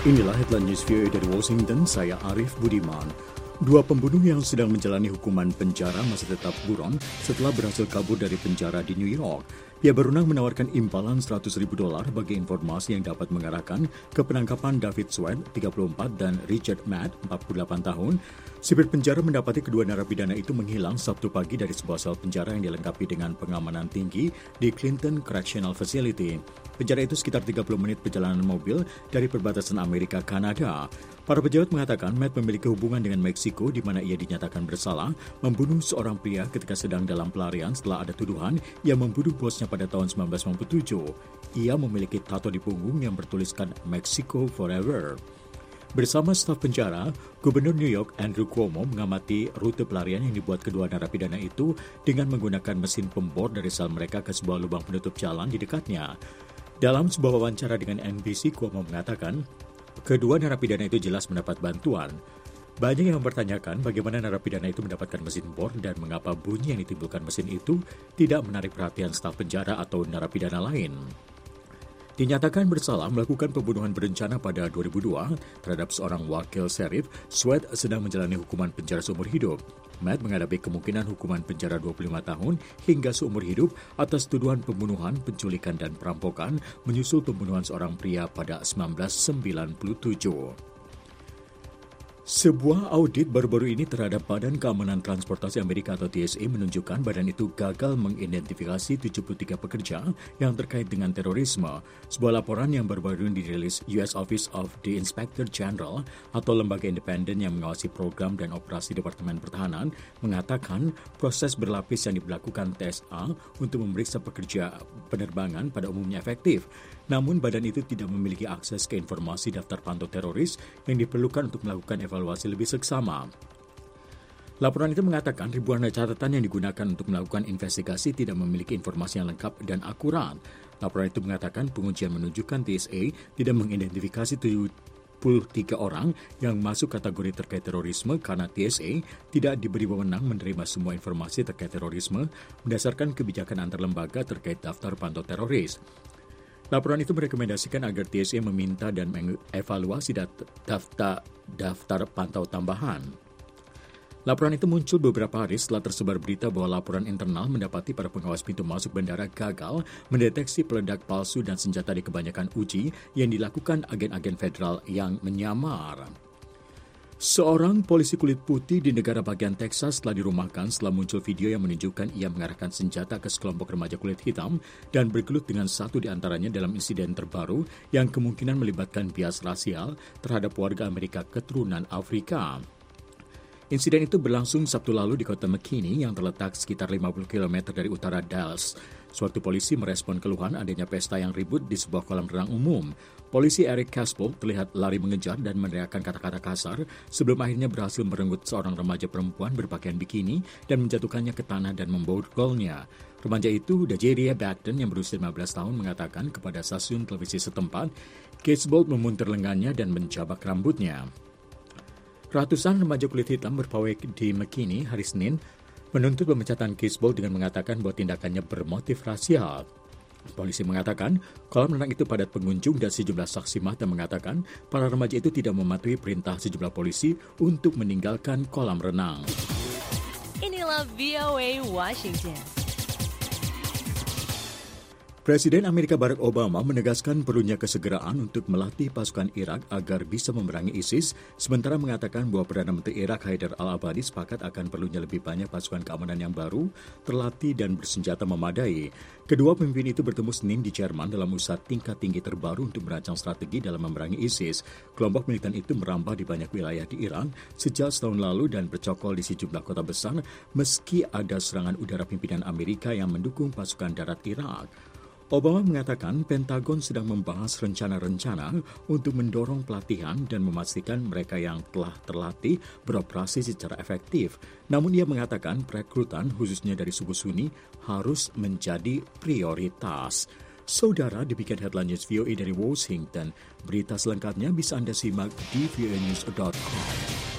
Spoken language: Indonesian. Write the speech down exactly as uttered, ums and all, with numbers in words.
Inilah headline news V O A dari Washington, saya Arif Budiman. Dua pembunuh yang sedang menjalani hukuman penjara masih tetap buron setelah berhasil kabur dari penjara di New York. Pihak berwenang menawarkan imbalan seratus ribu dolar bagi informasi yang dapat mengarahkan ke penangkapan David Sweat, tiga puluh empat, dan Richard Matt, empat puluh delapan tahun. Sipir penjara mendapati kedua narapidana itu menghilang Sabtu pagi dari sebuah sel penjara yang dilengkapi dengan pengamanan tinggi di Clinton Correctional Facility. Penjara itu sekitar tiga puluh menit perjalanan mobil dari perbatasan Amerika-Kanada. Para pejabat mengatakan Matt memiliki hubungan dengan Meksiko di mana ia dinyatakan bersalah membunuh seorang pria ketika sedang dalam pelarian setelah ada tuduhan ia membunuh bosnya pada tahun sembilan belas sembilan puluh tujuh. Ia memiliki tato di punggung yang bertuliskan Mexico Forever. Bersama staf penjara, Gubernur New York Andrew Cuomo mengamati rute pelarian yang dibuat kedua narapidana itu dengan menggunakan mesin pembor dari sel mereka ke sebuah lubang penutup jalan di dekatnya. Dalam sebuah wawancara dengan N B C, Cuomo mengatakan, kedua narapidana itu jelas mendapat bantuan. Banyak yang mempertanyakan bagaimana narapidana itu mendapatkan mesin bor dan mengapa bunyi yang ditimbulkan mesin itu tidak menarik perhatian staf penjara atau narapidana lain. Dinyatakan bersalah melakukan pembunuhan berencana pada dua ribu dua terhadap seorang wakil sheriff, Sweat sedang menjalani hukuman penjara seumur hidup. Matt menghadapi kemungkinan hukuman penjara dua puluh lima tahun hingga seumur hidup atas tuduhan pembunuhan, penculikan, dan perampokan menyusul pembunuhan seorang pria pada seribu sembilan ratus sembilan puluh tujuh. Sebuah audit baru-baru ini terhadap Badan Keamanan Transportasi Amerika atau T S A menunjukkan badan itu gagal mengidentifikasi tujuh puluh tiga pekerja yang terkait dengan terorisme. Sebuah laporan yang baru-baru ini dirilis U S Office of the Inspector General atau lembaga independen yang mengawasi program dan operasi Departemen Pertahanan mengatakan proses berlapis yang dilakukan T S A untuk memeriksa pekerja penerbangan pada umumnya efektif. Namun badan itu tidak memiliki akses ke informasi daftar pantau teroris yang diperlukan untuk melakukan evaluasi lebih seksama. Laporan itu mengatakan ribuan catatan yang digunakan untuk melakukan investigasi tidak memiliki informasi yang lengkap dan akurat. Laporan itu mengatakan pengujian menunjukkan T S A tidak mengidentifikasi tujuh puluh tiga orang yang masuk kategori terkait terorisme karena T S A tidak diberi wewenang menerima semua informasi terkait terorisme berdasarkan kebijakan antar lembaga terkait daftar pantau teroris. Laporan itu merekomendasikan agar T S A meminta dan mengevaluasi daftar, daftar pantau tambahan. Laporan itu muncul beberapa hari setelah tersebar berita bahwa laporan internal mendapati para pengawas pintu masuk bandara gagal mendeteksi peledak palsu dan senjata di kebanyakan uji yang dilakukan agen-agen federal yang menyamar. Seorang polisi kulit putih di negara bagian Texas telah dirumahkan setelah muncul video yang menunjukkan ia mengarahkan senjata ke sekelompok remaja kulit hitam dan bergelut dengan satu di antaranya dalam insiden terbaru yang kemungkinan melibatkan bias rasial terhadap warga Amerika keturunan Afrika. Insiden itu berlangsung Sabtu lalu di kota McKinney yang terletak sekitar lima puluh kilometer dari utara Dallas. Sewaktu polisi merespon keluhan adanya pesta yang ribut di sebuah kolam renang umum. Polisi Eric Caspel terlihat lari mengejar dan meneriakkan kata-kata kasar sebelum akhirnya berhasil merenggut seorang remaja perempuan berpakaian bikini dan menjatuhkannya ke tanah dan memborgolnya. Remaja itu, Dajeria Batten yang berusia lima belas tahun, mengatakan kepada stasiun televisi setempat, Caspel memuntir lengannya dan menjabak rambutnya. Ratusan remaja kulit hitam berpawai di McKinney hari Senin menuntut pemecatan Caspel dengan mengatakan bahwa tindakannya bermotif rasial. Polisi mengatakan kolam renang itu padat pengunjung dan sejumlah saksi mata mengatakan para remaja itu tidak mematuhi perintah sejumlah polisi untuk meninggalkan kolam renang. Inilah V O A Washington. Presiden Amerika Barack Obama menegaskan perlunya kesegeraan untuk melatih pasukan Irak agar bisa memerangi ISIS, sementara mengatakan bahwa Perdana Menteri Irak Haidar al-Abadi sepakat akan perlunya lebih banyak pasukan keamanan yang baru, terlatih dan bersenjata memadai. Kedua pemimpin itu bertemu Senin di Jerman dalam usaha tingkat tinggi terbaru untuk merancang strategi dalam memerangi ISIS. Kelompok militan itu merambah di banyak wilayah di Iran sejak setahun lalu dan bercokol di sejumlah kota besar meski ada serangan udara pimpinan Amerika yang mendukung pasukan darat Irak. Obama mengatakan Pentagon sedang membahas rencana-rencana untuk mendorong pelatihan dan memastikan mereka yang telah terlatih beroperasi secara efektif. Namun ia mengatakan perekrutan khususnya dari suku Sunni harus menjadi prioritas. Saudara, demikian headline news V O A dari Washington. Berita selengkapnya bisa Anda simak di v o a news dot com.